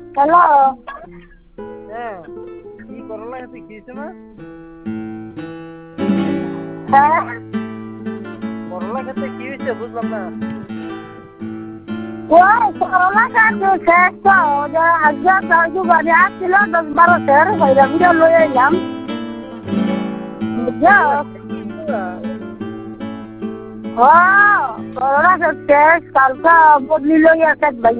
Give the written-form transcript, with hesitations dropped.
Hello. হ্যাঁ, কি করলা খেতে খেয়েছো না? হ্যাঁ, করলা খেতে কি হয়েছে বুঝলাম না। ওই করলা গাছ শেষ তো যে আজকে কাজু গাড়ি আসছিল 10-12 সের কইরা ভিডিও লই আইলাম। বুঝছো? ও করলা শেষ কালকে বদলি লই আসে ভাই।